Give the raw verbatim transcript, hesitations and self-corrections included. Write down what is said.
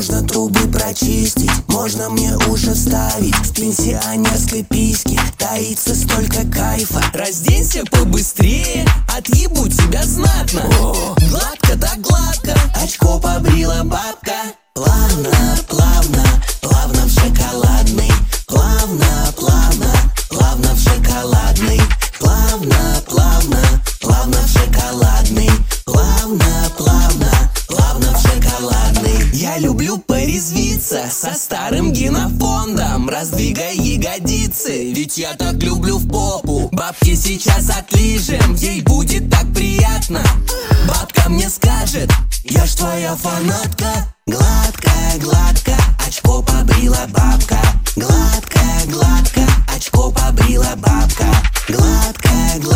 Можно трубы прочистить, можно мне уши вставить. В пенсионерской письке таится столько кайфа. Разденься побыстрее, отъебу тебя знатно. О, гладко да гладко, очко побрила бабка. Плавно, плавно, плавно в шоколадный. Плавно, плавно, плавно в шоколадный. Плавно, плавно, плавно в шоколадный. Плавно, плавно, плавно в шоколадный. Я люблю порезвиться со старым генофондом. Раздвигай ягодицы, ведь я так люблю в попу. Бабки сейчас отлижем, ей будет так приятно. Бабка мне скажет: я ж твоя фанатка. Гладко, гладко, очко побрила бабка. Гладко, гладко, очко побрила бабка. Гладко, гладко.